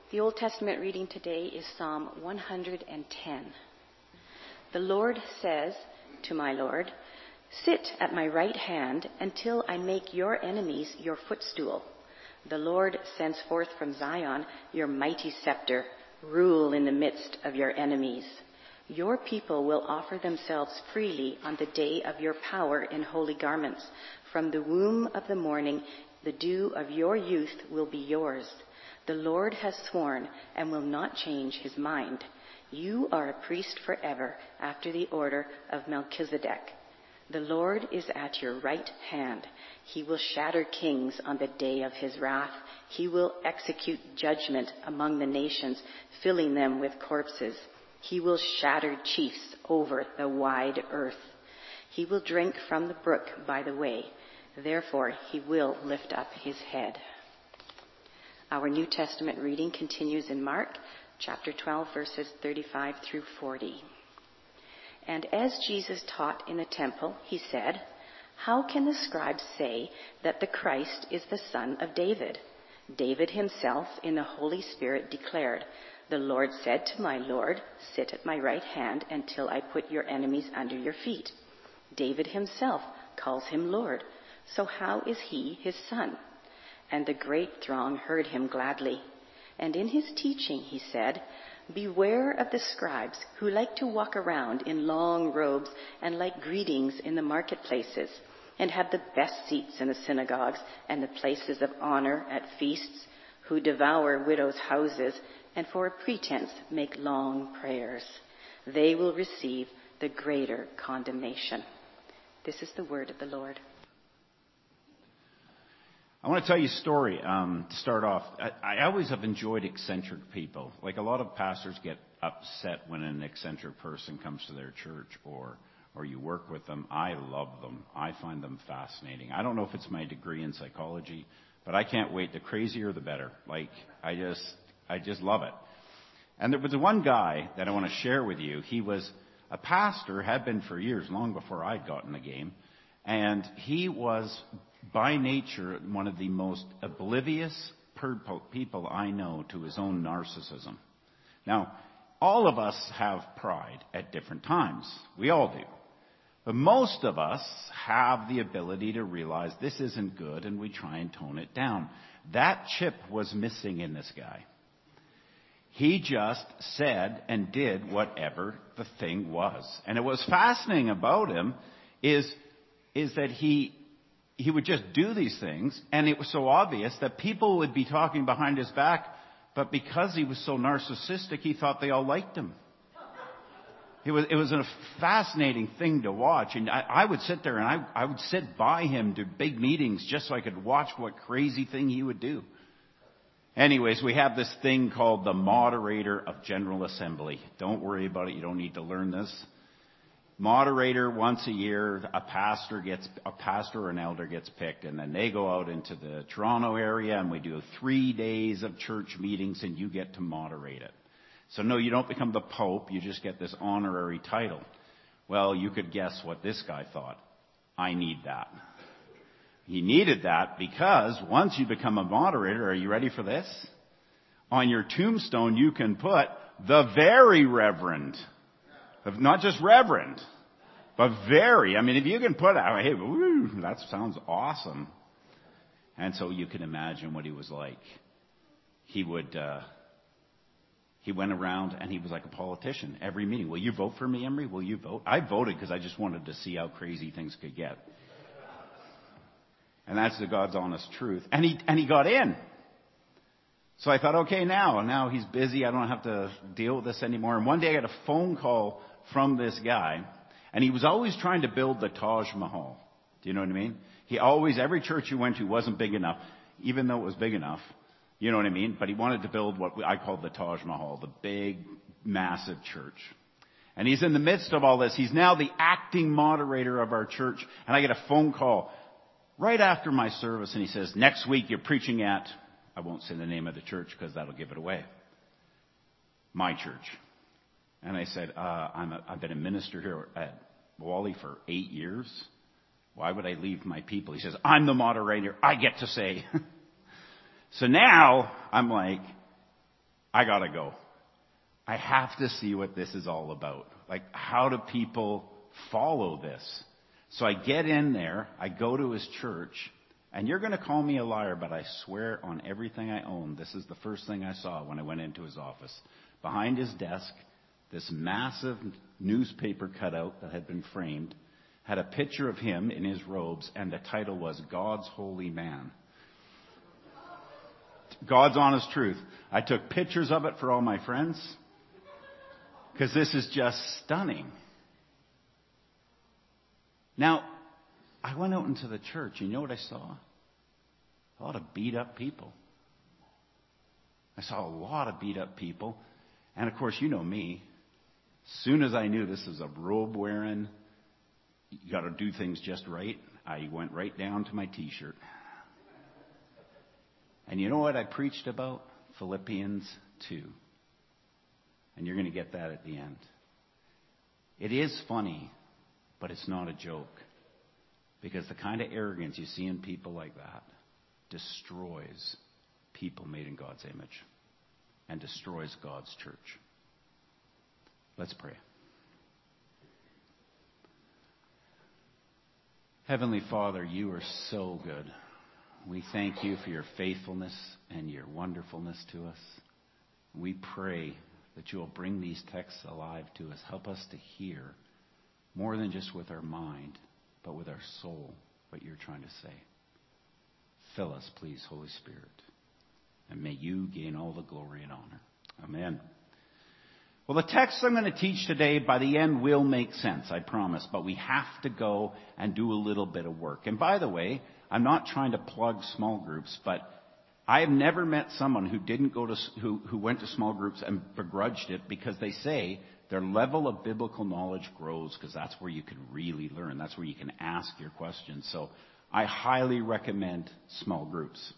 The Old Testament reading today is Psalm 110. The Lord says to my Lord, "Sit at my right hand until I make your enemies your footstool." The Lord sends forth from Zion your mighty scepter. Rule in the midst of your enemies. Your people will offer themselves freely on the day of your power in holy garments. From the womb of the morning, the dew of your youth will be yours. The Lord has sworn and will not change his mind. You are a priest forever after the order of Melchizedek. The Lord is at your right hand. He will shatter kings on the day of his wrath. He will execute judgment among the nations, filling them with corpses. He will shatter chiefs over the wide earth. He will drink from the brook by the way. Therefore, he will lift up his head. Our New Testament reading continues in Mark chapter 12, verses 35 through 40. And as Jesus taught in the temple, he said, "How can the scribes say that the Christ is the son of David? David himself in the Holy Spirit declared, 'The Lord said to my Lord, sit at my right hand until I put your enemies under your feet.' David himself calls him Lord. So how is he his son?" And the great throng heard him gladly. And in his teaching he said, "Beware of the scribes who like to walk around in long robes and like greetings in the marketplaces, and have the best seats in the synagogues and the places of honor at feasts, who devour widows' houses and for a pretense make long prayers. They will receive the greater condemnation." This is the word of the Lord. I want to tell you a story to start off. I always have enjoyed eccentric people. Like a lot of pastors get upset when an eccentric person comes to their church or you work with them. I love them. I find them fascinating. I don't know if it's my degree in psychology, but I can't wait. The crazier, the better. Like, I just love it. And there was one guy that I want to share with you. He was a pastor, had been for years, long before I'd gotten the game. And he was, by nature, one of the most oblivious people I know to his own narcissism. Now, all of us have pride at different times. We all do. But most of us have the ability to realize this isn't good, and we try and tone it down. That chip was missing in this guy. He just said and did whatever the thing was. And it was fascinating about him is that he would just do these things, and it was so obvious that people would be talking behind his back, but because he was so narcissistic, he thought they all liked him. It was a fascinating thing to watch, and I would sit there and I would sit by him to big meetings just so I could watch what crazy thing he would do. Anyways, we have this thing called the moderator of General Assembly. Don't worry about it. You don't need to learn this. Moderator, once a year, a pastor or an elder gets picked, and then they go out into the Toronto area, and we do 3 days of church meetings, and you get to moderate it. So no, you don't become the Pope. You just get this honorary title. Well, you could guess what this guy thought. I need that. He needed that because once you become a moderator, are you ready for this? On your tombstone, you can put the very reverend. Not just reverend, but very. I mean, if you can put out, hey, woo, that sounds awesome. And so you can imagine what he was like. He went around and he was like a politician. Every meeting, will you vote for me, Emery? Will you vote? I voted because I just wanted to see how crazy things could get. And that's the God's honest truth. And he got in. So I thought, okay, now he's busy. I don't have to deal with this anymore. And one day I got a phone call from this guy, and he was always trying to build the Taj Mahal. Do you know what I mean? Every church he went to wasn't big enough, even though it was big enough. You know what I mean? But he wanted to build what I called the Taj Mahal, the big, massive church. And he's in the midst of all this. He's now the acting moderator of our church. And I get a phone call right after my service, and he says, next week you're preaching at, I won't say the name of the church because that'll give it away, my church. And I said, I've been a minister here at Wally for 8 years. Why would I leave my people? He says, I'm the moderator. I get to say. So now I'm like, I gotta go. I have to see what this is all about. Like, how do people follow this? So I get in there, I go to his church, and you're going to call me a liar, but I swear on everything I own, this is the first thing I saw when I went into his office. Behind his desk, this massive newspaper cutout that had been framed had a picture of him in his robes, and the title was God's Holy Man. God's honest truth. I took pictures of it for all my friends, because this is just stunning. Now, I went out into the church, and you know what I saw? A lot of beat up people. I saw a lot of beat up people. And of course, you know me. As soon as I knew this was a robe wearing, you got to do things just right, I went right down to my t-shirt. And you know what I preached about? Philippians 2. And you're going to get that at the end. It is funny, but it's not a joke. Because the kind of arrogance you see in people like that destroys people made in God's image and destroys God's church. Let's pray. Heavenly Father, you are so good. We thank you for your faithfulness and your wonderfulness to us. We pray that you will bring these texts alive to us. Help us to hear more than just with our mind, but with our soul, what you're trying to say. Fill us, please, Holy Spirit. And may you gain all the glory and honor. Amen. Well, the text I'm going to teach today, by the end, will make sense, I promise. But we have to go and do a little bit of work. And by the way, I'm not trying to plug small groups, but I have never met someone who went to small groups and begrudged it, because they say their level of biblical knowledge grows, because that's where you can really learn. That's where you can ask your questions. So I highly recommend small groups.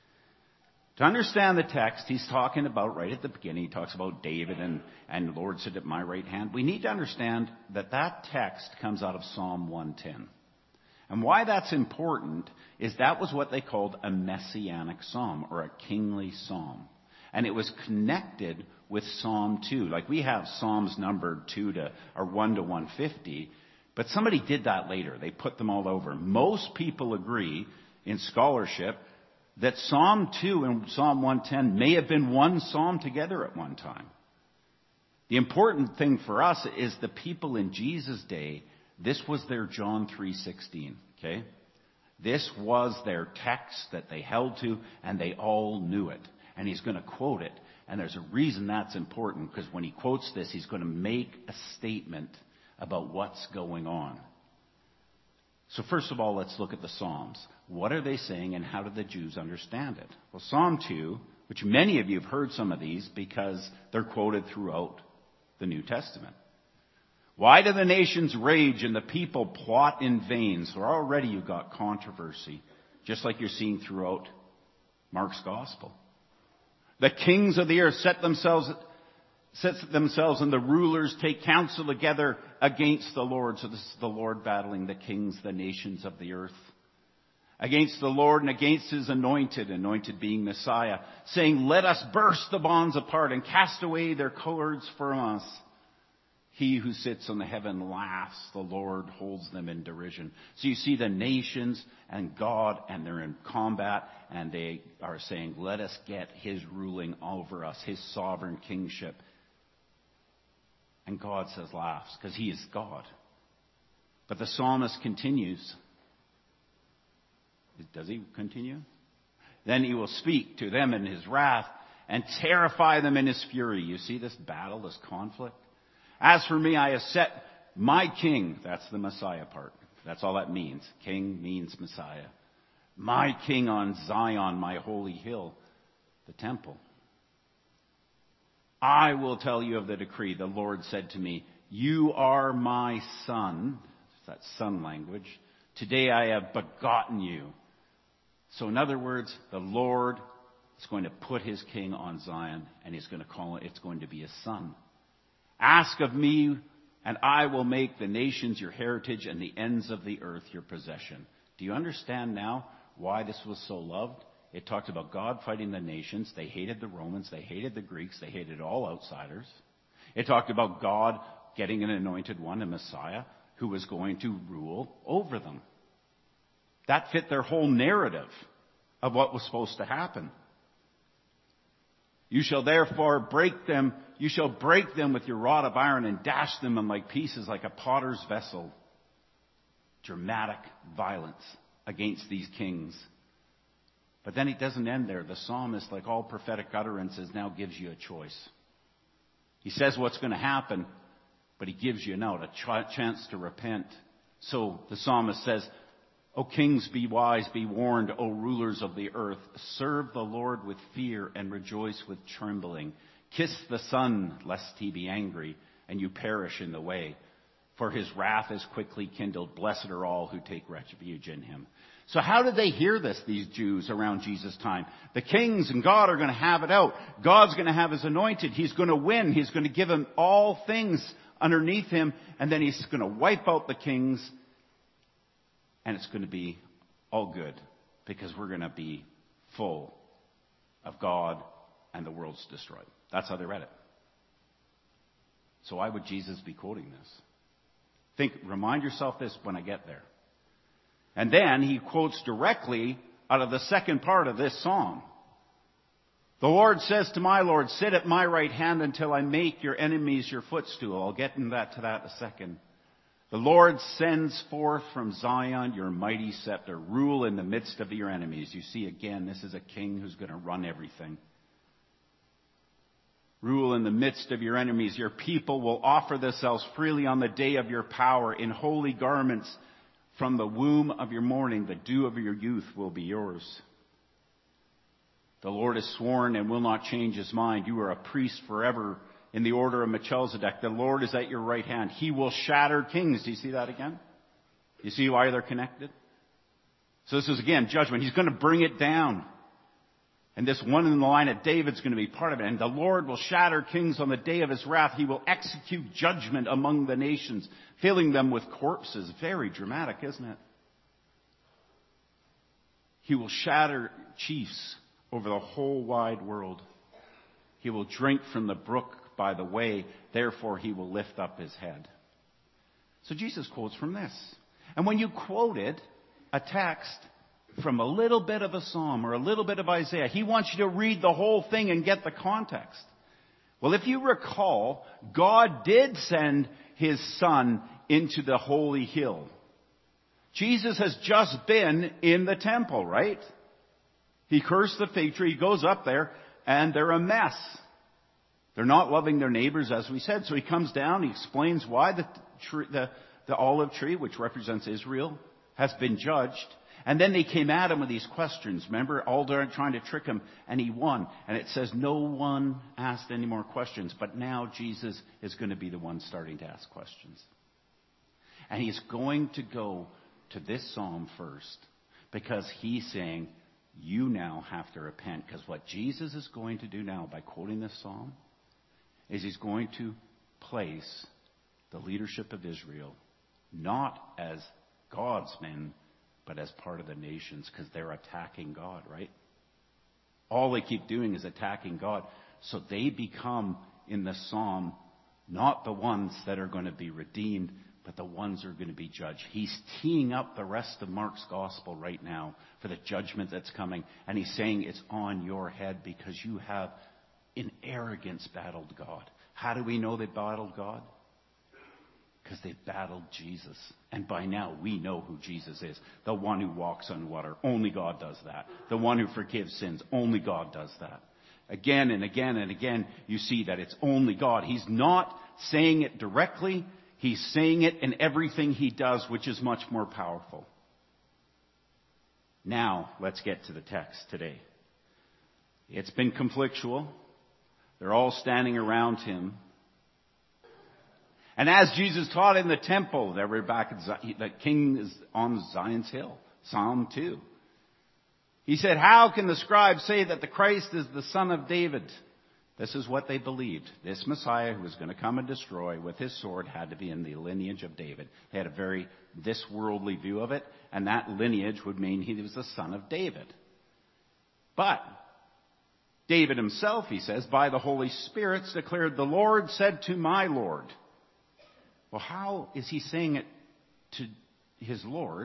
To understand the text, he's talking about, right at the beginning, he talks about David and the Lord sit at my right hand. We need to understand that that text comes out of Psalm 110. And why that's important is that was what they called a messianic psalm, or a kingly psalm. And it was connected with Psalm 2. Like we have Psalms numbered 1 to 150, but somebody did that later. They put them all over. Most people agree in scholarship that Psalm 2 and Psalm 110 may have been one psalm together at one time. The important thing for us is the people in Jesus' day, this was their John 3:16, okay? This was their text that they held to, and they all knew it. And he's going to quote it. And there's a reason that's important, because when he quotes this, he's going to make a statement about what's going on. So first of all, let's look at the Psalms. What are they saying, and how do the Jews understand it? Well, Psalm 2, which many of you have heard some of these because they're quoted throughout the New Testament. Why do the nations rage and the people plot in vain? So already you've got controversy, just like you're seeing throughout Mark's Gospel. The kings of the earth set themselves and the rulers take counsel together against the Lord. So this is the Lord battling the kings, the nations of the earth. Against the Lord and against his anointed being Messiah, saying, let us burst the bonds apart and cast away their cords from us. He who sits on the heaven laughs, the Lord holds them in derision. So you see the nations and God, and they're in combat, and they are saying, let us get his ruling over us, his sovereign kingship. And God says laughs, because he is God. But the psalmist continues. Does he continue? Then he will speak to them in his wrath and terrify them in his fury. You see this battle, this conflict? As for me, I have set my king. That's the Messiah part. That's all that means. King means Messiah. My king on Zion, my holy hill, the temple. I will tell you of the decree. The Lord said to me, you are my son. That's son language. Today I have begotten you. So in other words, the Lord is going to put his king on Zion, and he's going to call it, it's going to be his son. Ask of me, and I will make the nations your heritage and the ends of the earth your possession. Do you understand now why this was so loved? It talked about God fighting the nations. They hated the Romans. They hated the Greeks. They hated all outsiders. It talked about God getting an anointed one, a Messiah, who was going to rule over them. That fit their whole narrative of what was supposed to happen. You shall therefore break them. You shall break them with your rod of iron and dash them in like pieces, like a potter's vessel. Dramatic violence against these kings. But then it doesn't end there. The psalmist, like all prophetic utterances, now gives you a choice. He says what's going to happen, but he gives you now a chance to repent. So the psalmist says, O kings, be wise, be warned, O rulers of the earth. Serve the Lord with fear and rejoice with trembling. Kiss the Son, lest he be angry, and you perish in the way. For his wrath is quickly kindled. Blessed are all who take refuge in him. So how did they hear this, these Jews around Jesus' time? The kings and God are going to have it out. God's going to have his anointed. He's going to win. He's going to give him all things underneath him. And then he's going to wipe out the kings. And it's going to be all good. Because we're going to be full of God and the world's destroyed. That's how they read it. So why would Jesus be quoting this? Remind yourself this when I get there. And then he quotes directly out of the second part of this psalm. The Lord says to my Lord, sit at my right hand until I make your enemies your footstool. I'll get into that in a second. The Lord sends forth from Zion your mighty scepter. Rule in the midst of your enemies. You see, again, this is a king who's going to run everything. Rule in the midst of your enemies. Your people will offer themselves freely on the day of your power in holy garments. From the womb of your morning, the dew of your youth will be yours. The Lord has sworn and will not change his mind. You are a priest forever in the order of Melchizedek. The Lord is at your right hand. He will shatter kings. Do you see that again? You see why they're connected? So this is again judgment. He's going to bring it down. And this one in the line of David's going to be part of it. And the Lord will shatter kings on the day of his wrath. He will execute judgment among the nations, filling them with corpses. Very dramatic, isn't it? He will shatter chiefs over the whole wide world. He will drink from the brook by the way. Therefore, he will lift up his head. So Jesus quotes from this. And when you quoted a text from a little bit of a psalm or a little bit of Isaiah, he wants you to read the whole thing and get the context. Well, if you recall, God did send his Son into the holy hill. Jesus has just been in the temple, right? He cursed the fig tree, he goes up there, and they're a mess. They're not loving their neighbors, as we said. So he comes down, he explains why the olive tree, which represents Israel, has been judged. And then they came at him with these questions. Remember, all trying to trick him, and he won. And it says no one asked any more questions. But now Jesus is going to be the one starting to ask questions. And he's going to go to this psalm first, because he's saying, you now have to repent. Because what Jesus is going to do now by quoting this psalm is he's going to place the leadership of Israel not as God's men, but as part of the nations, because they're attacking God, right? All they keep doing is attacking God. So they become, in the psalm, not the ones that are going to be redeemed, but the ones who are going to be judged. He's teeing up the rest of Mark's gospel right now for the judgment that's coming. And he's saying it's on your head because you have, in arrogance, battled God. How do we know they battled God? Because they battled Jesus. And by now we know who Jesus is. The one who walks on water. Only God does that. The one who forgives sins. Only God does that. Again and again and again, you see that it's only God. He's not saying it directly. He's saying it in everything he does, which is much more powerful. Now, let's get to the text today. It's been conflictual. They're all standing around him. And as Jesus taught in the temple, they were back at the king is on Zion's hill. Psalm 2. He said, how can the scribes say that the Christ is the son of David? This is what they believed. This Messiah who was going to come and destroy with his sword had to be in the lineage of David. They had a very this worldly view of it, and that lineage would mean he was the son of David. But David himself, he says, by the Holy Spirit declared, the Lord said to my Lord. Well, how is he saying it to his Lord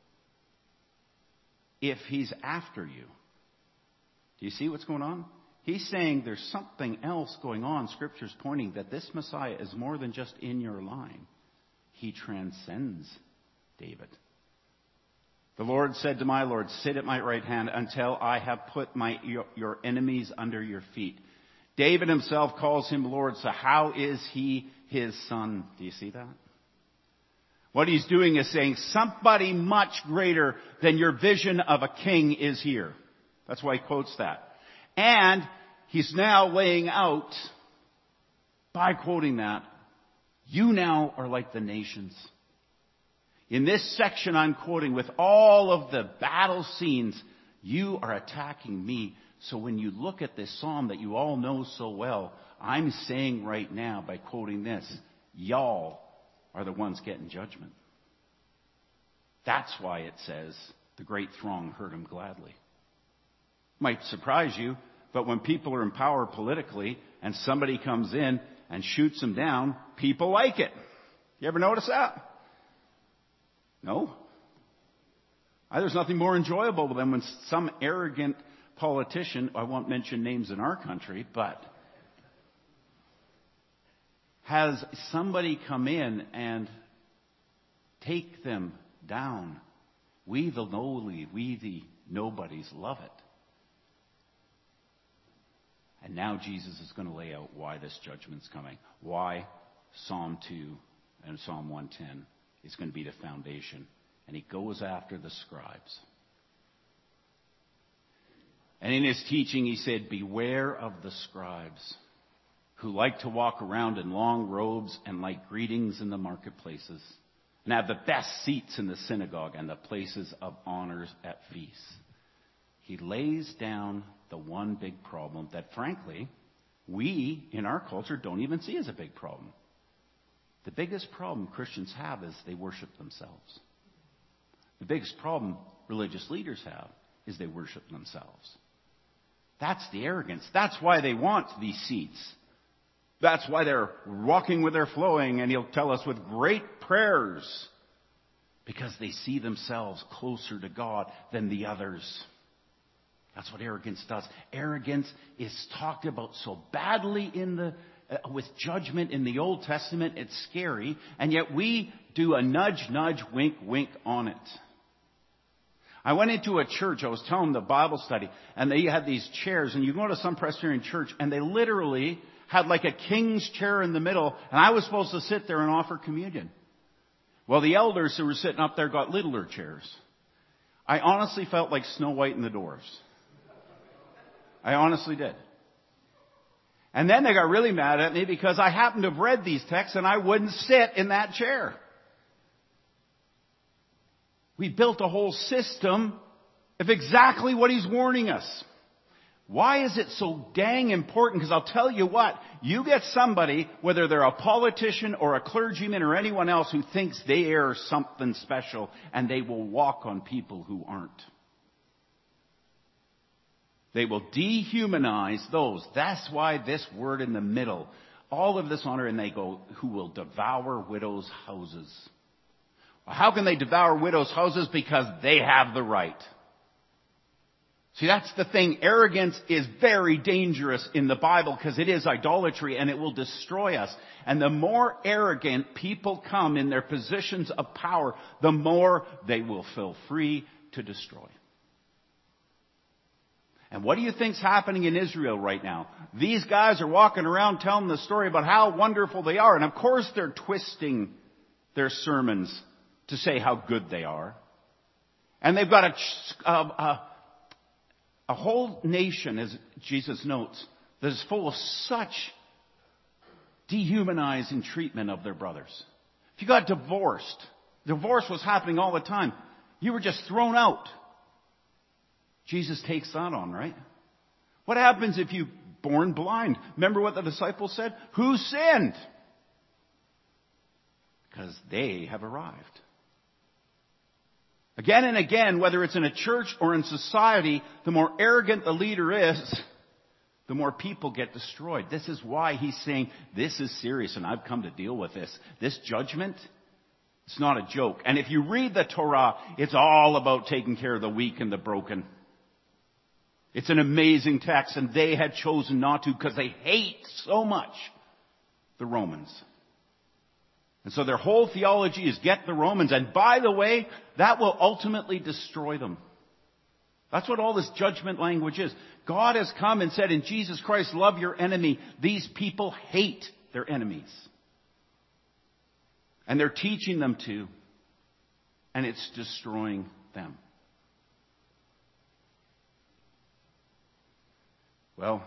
if he's after you? Do you see what's going on? He's saying there's something else going on. Scripture's pointing that this Messiah is more than just in your line. He transcends David. The Lord said to my Lord, sit at my right hand until I have put your enemies under your feet. David himself calls him Lord, so how is he his son? Do you see that? What he's doing is saying somebody much greater than your vision of a king is here. That's why he quotes that. And he's now laying out, by quoting that, you now are like the nations. In this section I'm quoting, with all of the battle scenes, you are attacking me. So when you look at this psalm that you all know so well, I'm saying right now by quoting this, y'all are the ones getting judgment. That's why it says, the great throng heard him gladly. Might surprise you, but when people are in power politically and somebody comes in and shoots them down, people like it. You ever notice that? No? There's nothing more enjoyable than when some arrogant politician, I won't mention names in our country, but has somebody come in and take them down. We the lowly, we the nobodies love it. And now Jesus is going to lay out why this judgment's coming. Why Psalm 2 and Psalm 110 is going to be the foundation. And he goes after the scribes. And in his teaching he said, beware of the scribes who like to walk around in long robes and like greetings in the marketplaces and have the best seats in the synagogue and the places of honors at feasts. He lays down the one big problem that, frankly, we in our culture don't even see as a big problem. The biggest problem Christians have is they worship themselves. The biggest problem religious leaders have is they worship themselves. That's the arrogance. That's why they want these seats. That's why they're walking with their flowing, and he'll tell us with great prayers, because they see themselves closer to God than the others. That's what arrogance does. Arrogance is talked about so badly with judgment in the Old Testament. It's scary. And yet we do a nudge, nudge, wink, wink on it. I went into a church. I was telling them the Bible study. And they had these chairs. And you go to some Presbyterian church. And they literally had like a king's chair in the middle. And I was supposed to sit there and offer communion. Well, the elders who were sitting up there got littler chairs. I honestly felt like Snow White and the Dwarfs. I honestly did. And then they got really mad at me because I happened to have read these texts and I wouldn't sit in that chair. We built a whole system of exactly what he's warning us. Why is it so dang important? Because I'll tell you what, you get somebody, whether they're a politician or a clergyman or anyone else, who thinks they are something special, and they will walk on people who aren't. They will dehumanize those. That's why this word in the middle, all of this honor, and they go, who will devour widows' houses. Well, how can they devour widows' houses? Because they have the right. See, that's the thing. Arrogance is very dangerous in the Bible because it is idolatry and it will destroy us. And the more arrogant people come in their positions of power, the more they will feel free to destroy. And what do you think's happening in Israel right now? These guys are walking around telling the story about how wonderful they are. And of course they're twisting their sermons to say how good they are. And they've got a whole nation, as Jesus notes, that is full of such dehumanizing treatment of their brothers. If you got divorced, divorce was happening all the time. You were just thrown out. Jesus takes that on, right? What happens if you're born blind? Remember what the disciples said? Who sinned? Because they have arrived. Again and again, whether it's in a church or in society, the more arrogant the leader is, the more people get destroyed. This is why he's saying, this is serious and I've come to deal with this. This judgment, it's not a joke. And if you read the Torah, it's all about taking care of the weak and the broken. It's an amazing text, and they had chosen not to because they hate so much the Romans. And so their whole theology is get the Romans. And by the way, that will ultimately destroy them. That's what all this judgment language is. God has come and said in Jesus Christ, love your enemy. These people hate their enemies. And they're teaching them to. And it's destroying them. Well,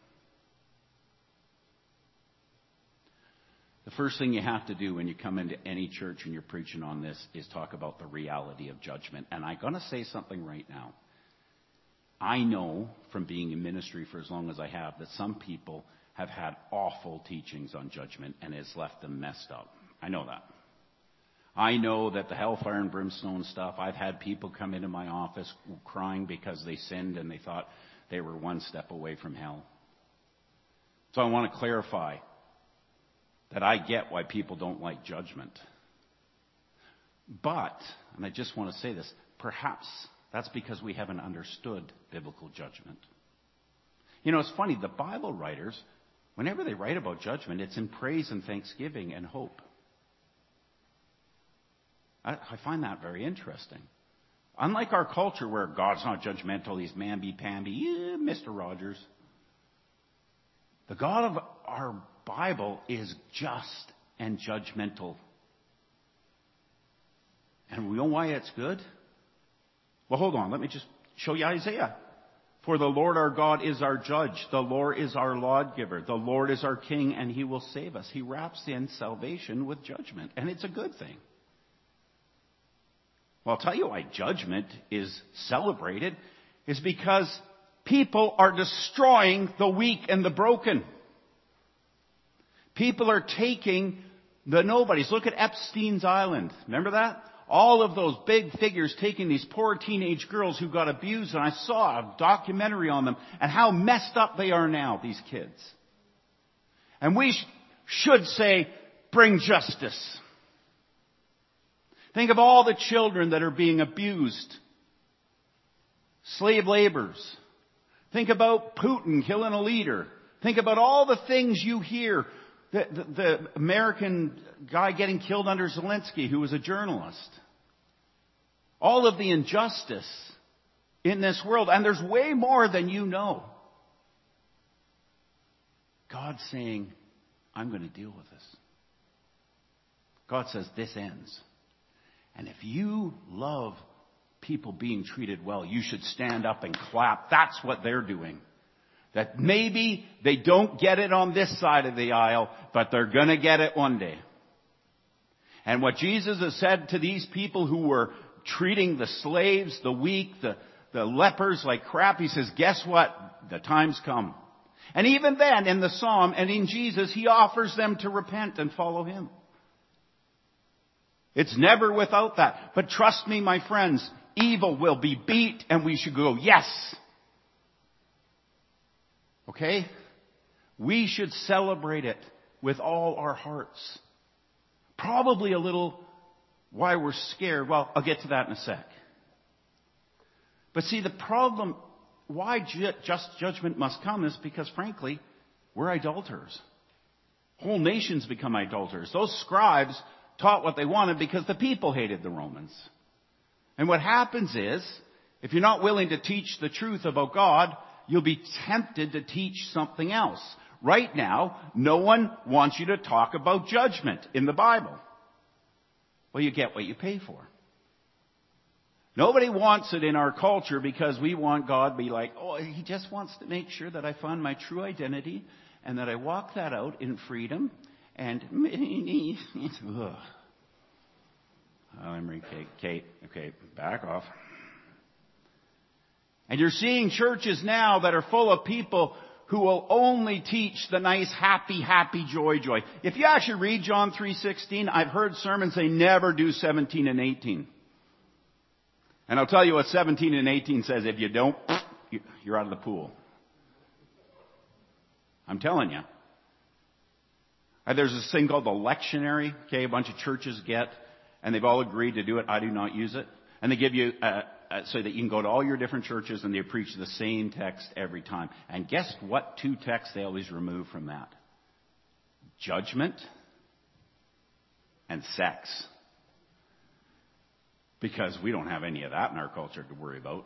the first thing you have to do when you come into any church and you're preaching on this is talk about the reality of judgment. And I'm going to say something right now. I know from being in ministry for as long as I have that some people have had awful teachings on judgment and it's left them messed up. I know that. I know that the hellfire and brimstone stuff, I've had people come into my office crying because they sinned and they thought they were one step away from hell. So I want to clarify that I get why people don't like judgment. But, and I just want to say this, perhaps that's because we haven't understood biblical judgment. You know, it's funny, the Bible writers, whenever they write about judgment, it's in praise and thanksgiving and hope. I find that very interesting. Unlike our culture where God's not judgmental, he's mamby-pamby, yeah, Mr. Rogers. The God of our Bible is just and judgmental. And we know why it's good? Well, hold on. Let me just show you Isaiah. For the Lord our God is our judge. The Lord is our lawgiver. The Lord is our king, and he will save us. He wraps in salvation with judgment. And it's a good thing. Well, I'll tell you why judgment is celebrated is because people are destroying the weak and the broken. People are taking the nobodies. Look at Epstein's Island. Remember that? All of those big figures taking these poor teenage girls who got abused. And I saw a documentary on them and how messed up they are now, these kids. And we should say, bring justice. Think of all the children that are being abused. Slave laborers. Think about Putin killing a leader. Think about all the things you hear. The American guy getting killed under Zelensky, who was a journalist. All of the injustice in this world. And there's way more than you know. God's saying, I'm going to deal with this. God says this ends. And if you love people being treated well, you should stand up and clap. That's what they're doing. That maybe they don't get it on this side of the aisle, but they're going to get it one day. And what Jesus has said to these people who were treating the slaves, the weak, the lepers like crap, he says, guess what? The time's come. And even then, in the Psalm and in Jesus, he offers them to repent and follow him. It's never without that. But trust me, my friends, evil will be beat and we should go, yes. Okay? We should celebrate it with all our hearts. Probably a little why we're scared. Well, I'll get to that in a sec. But see, the problem, why just judgment must come is because, frankly, we're idolaters. Whole nations become idolaters. Those scribes taught what they wanted because the people hated the Romans. And what happens is, if you're not willing to teach the truth about God, you'll be tempted to teach something else. Right now, no one wants you to talk about judgment in the Bible. Well, you get what you pay for. Nobody wants it in our culture because we want God to be like, oh, he just wants to make sure that I find my true identity and that I walk that out in freedom. And Kate, okay, back off. And you're seeing churches now that are full of people who will only teach the nice, happy, joy. If you actually read John 3:16, I've heard sermons say never do 17 and 18. And I'll tell you what 17 and 18 says. If you don't, you're out of the pool. I'm telling you. There's this thing called the lectionary, okay, a bunch of churches get, and they've all agreed to do it. I do not use it. And they give you, so that you can go to all your different churches and they preach the same text every time. And guess what 2 texts they always remove from that? Judgment and sex. Because we don't have any of that in our culture to worry about.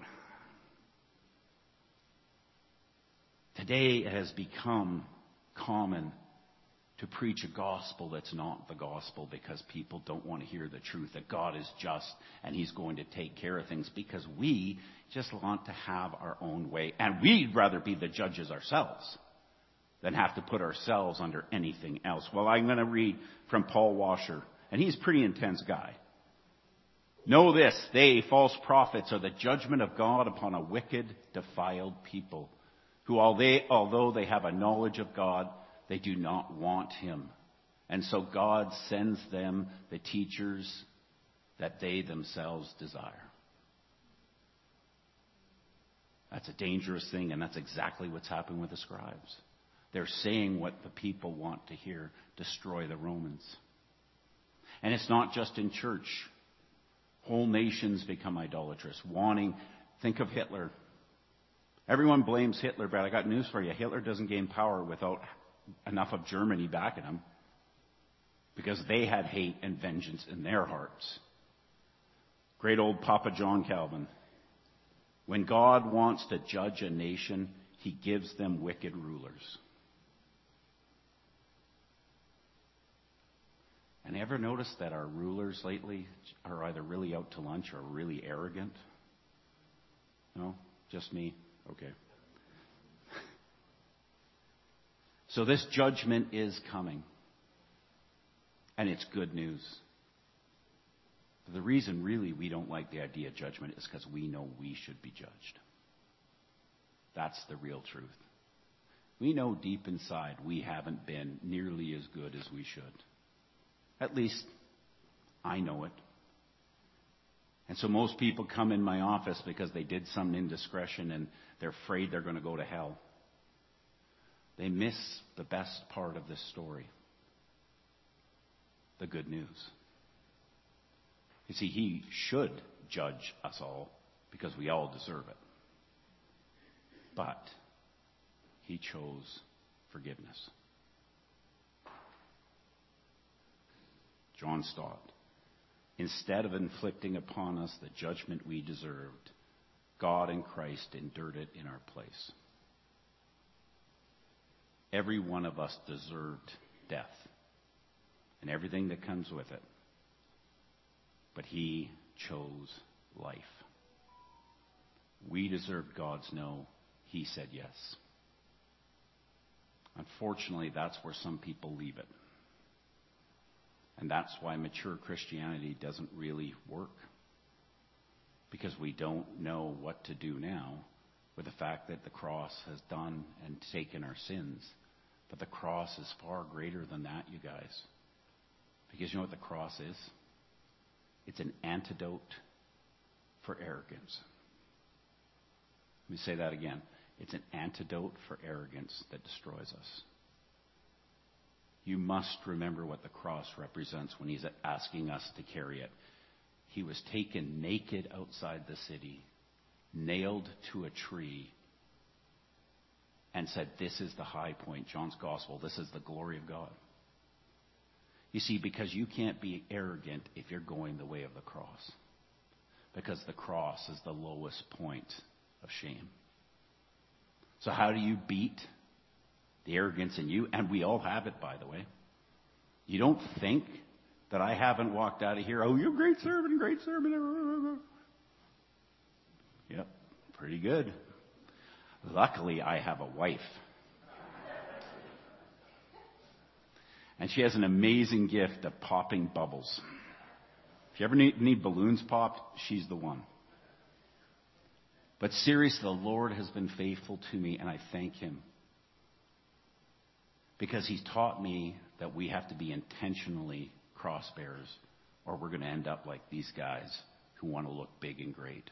Today it has become common to preach a gospel that's not the gospel because people don't want to hear the truth that God is just and He's going to take care of things because we just want to have our own way. And we'd rather be the judges ourselves than have to put ourselves under anything else. Well, I'm going to read from Paul Washer, and he's a pretty intense guy. Know this, they, false prophets, are the judgment of God upon a wicked, defiled people who, although they have a knowledge of God, they do not want Him. And so God sends them the teachers that they themselves desire. That's a dangerous thing, and that's exactly what's happening with the scribes. They're saying what the people want to hear, destroy the Romans. And it's not just in church. Whole nations become idolatrous, think of Hitler. Everyone blames Hitler, but I got news for you. Hitler doesn't gain power without enough of Germany backing him, because they had hate and vengeance in their hearts. Great old Papa John Calvin. When God wants to judge a nation, He gives them wicked rulers. And ever notice that our rulers lately are either really out to lunch or really arrogant? No? Just me? Okay. So this judgment is coming. And it's good news. But the reason really we don't like the idea of judgment is because we know we should be judged. That's the real truth. We know deep inside we haven't been nearly as good as we should. At least I know it. And so most people come in my office because they did some indiscretion and they're afraid they're going to go to hell. They miss the best part of this story. The good news. You see, He should judge us all because we all deserve it. But He chose forgiveness. John Stott. Instead of inflicting upon us the judgment we deserved, God in Christ endured it in our place. Every one of us deserved death and everything that comes with it. But He chose life. We deserved God's no. He said yes. Unfortunately, that's where some people leave it. And that's why mature Christianity doesn't really work. Because we don't know what to do now with the fact that the cross has done and taken our sins. But the cross is far greater than that, you guys. Because you know what the cross is? It's an antidote for arrogance. Let me say that again. It's an antidote for arrogance that destroys us. You must remember what the cross represents when He's asking us to carry it. He was taken naked outside the city, nailed to a tree, and said, this is the high point, John's Gospel. This is the glory of God. You see, because you can't be arrogant if you're going the way of the cross. Because the cross is the lowest point of shame. So how do you beat the arrogance in you? And we all have it, by the way. You don't think that I haven't walked out of here, oh, you great sermon, great sermon. Yep, pretty good. Luckily, I have a wife. And she has an amazing gift of popping bubbles. If you ever need balloons popped, she's the one. But seriously, the Lord has been faithful to me, and I thank Him. Because He's taught me that we have to be intentionally cross bearers, or we're going to end up like these guys who want to look big and great.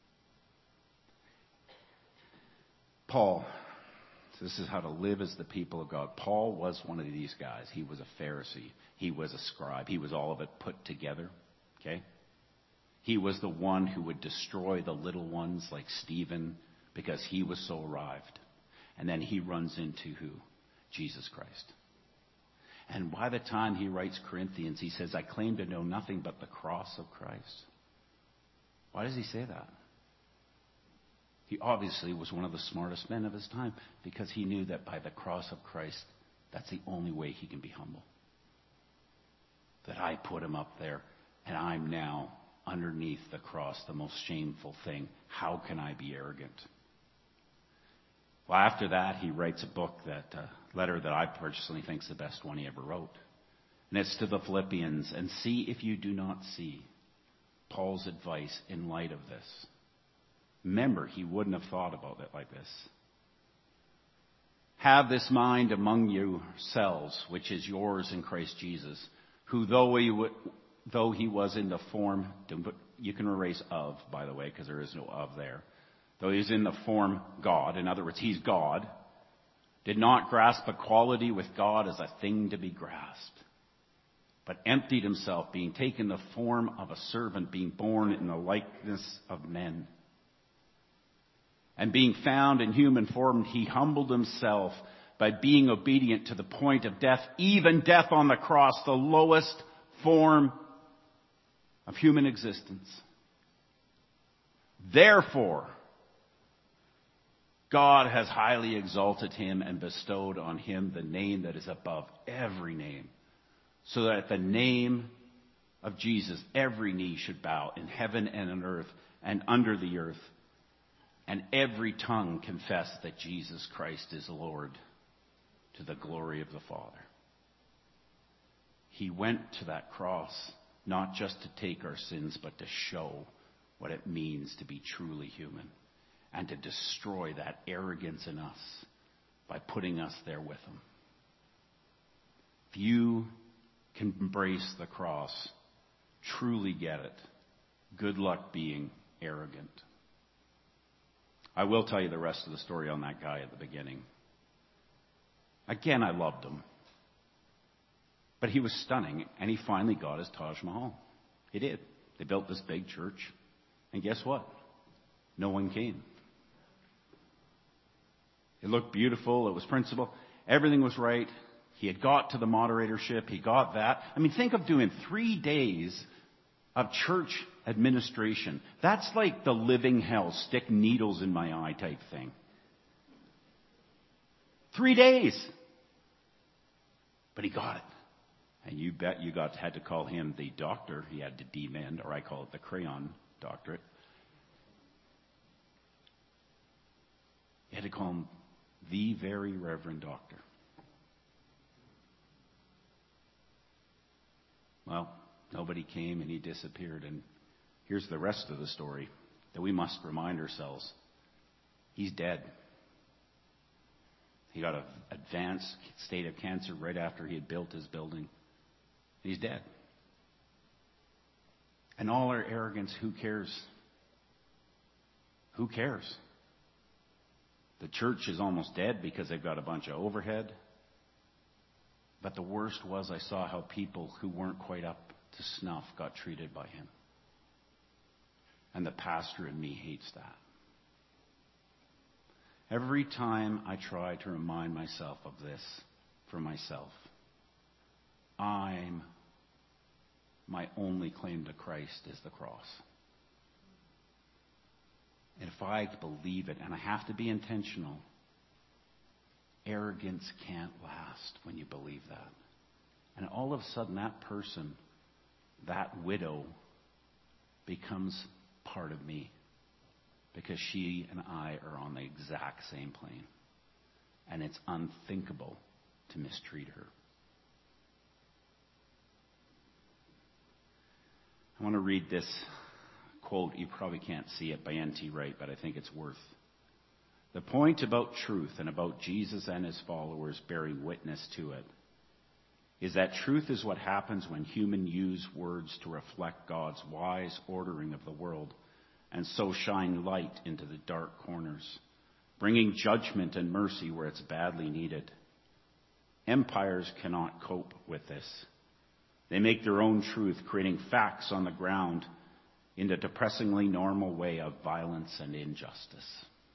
Paul, this is how to live as the people of God. Paul was one of these guys. He was a Pharisee. He was a scribe. He was all of it put together. Okay? He was the one who would destroy the little ones like Stephen because he was so arrived. And then he runs into who? Jesus Christ. And by the time he writes Corinthians, he says, I claim to know nothing but the cross of Christ. Why does he say that? He obviously was one of the smartest men of his time because he knew that by the cross of Christ, that's the only way he can be humble. That I put him up there and I'm now underneath the cross, the most shameful thing. How can I be arrogant? Well, after that, he writes a book, letter that I personally think is the best one he ever wrote. And it's to the Philippians. And see if you do not see Paul's advice in light of this. Remember, he wouldn't have thought about it like this. Have this mind among yourselves, which is yours in Christ Jesus, who though he was in the form, you can erase of, by the way, because there is no of there. Though he's in the form God, in other words, he's God, did not grasp equality with God as a thing to be grasped, but emptied himself, being taken the form of a servant, being born in the likeness of men. And being found in human form, he humbled himself by being obedient to the point of death, even death on the cross, the lowest form of human existence. Therefore, God has highly exalted him and bestowed on him the name that is above every name, so that at the name of Jesus, every knee should bow in heaven and on earth and under the earth, and every tongue confess that Jesus Christ is Lord, to the glory of the Father. He went to that cross not just to take our sins, but to show what it means to be truly human and to destroy that arrogance in us by putting us there with him. If you can embrace the cross, truly get it, good luck being arrogant. I will tell you the rest of the story on that guy at the beginning. Again, I loved him. But he was stunning, and he finally got his Taj Mahal. He did. They built this big church, and guess what? No one came. It looked beautiful. It was principled. Everything was right. He had got to the moderatorship. He got that. I mean, think of doing 3 days of church administration. That's like the living hell, stick needles in my eye type thing. 3 days. But he got it. And you bet you had to call him the doctor. He had to demand, or I call it the crayon doctorate. You had to call him the very Reverend Doctor. Well, nobody came and he disappeared. And here's the rest of the story that we must remind ourselves. He's dead. He got an advanced state of cancer right after he had built his building. He's dead. And all our arrogance, who cares? Who cares? The church is almost dead because they've got a bunch of overhead. But the worst was I saw how people who weren't quite up to snuff got treated by him. And the pastor in me hates that. Every time I try to remind myself of this for myself, my only claim to Christ is the cross. And if I believe it, and I have to be intentional, arrogance can't last when you believe that. And all of a sudden that person, that widow, becomes part of me. Because she and I are on the exact same plane. And it's unthinkable to mistreat her. I want to read this quote. You probably can't see it by N.T. Wright, but I think it's worth. The point about truth and about Jesus and his followers bearing witness to it is that truth is what happens when humans use words to reflect God's wise ordering of the world, and so shine light into the dark corners, bringing judgment and mercy where it's badly needed. Empires cannot cope with this. They make their own truth, creating facts on the ground in a depressingly normal way of violence and injustice.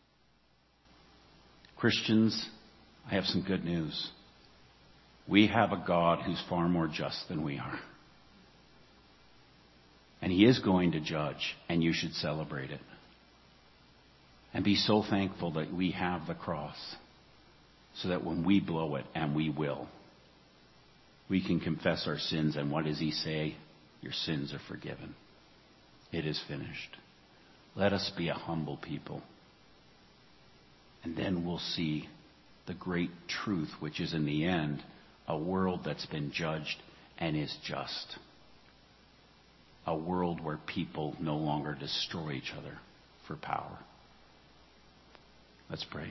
Christians, I have some good news. We have a God who's far more just than we are. And He is going to judge, and you should celebrate it. And be so thankful that we have the cross, so that when we blow it, and we will, we can confess our sins. And what does He say? Your sins are forgiven. It is finished. Let us be a humble people. And then we'll see the great truth, which is in the end a world that's been judged and is just. A world where people no longer destroy each other for power. Let's pray.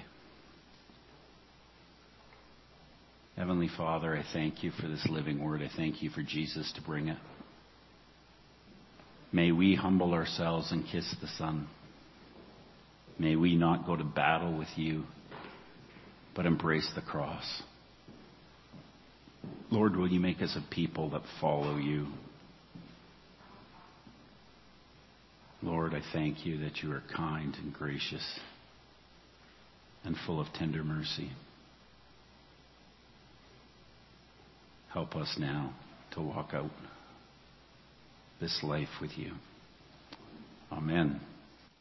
Heavenly Father, I thank You for this living word. I thank You for Jesus to bring it. May we humble ourselves and kiss the Son. May we not go to battle with You, but embrace the cross. Lord, will You make us a people that follow You? Lord, I thank You that You are kind and gracious and full of tender mercy. Help us now to walk out this life with You. Amen.